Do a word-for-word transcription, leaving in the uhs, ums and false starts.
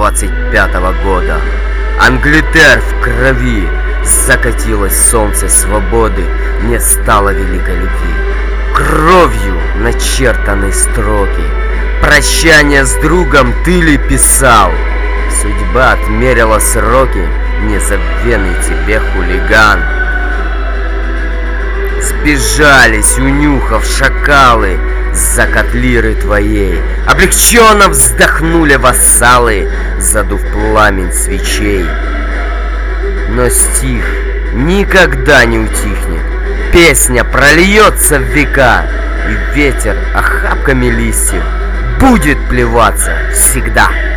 двадцать пятого года. Англитер в крови, закатилось солнце свободы, не стало великой любви. Кровью начертаны строки, прощание с другом ты ли писал? Судьба отмерила сроки, незабвенный тебе хулиган. Сбежались, унюхав шакалы, закат лиры твоей. Облегченно вздохнули вассалы, задув пламень свечей. Но стих никогда не утихнет, песня прольется в века, и ветер охапками листьев будет плеваться всегда.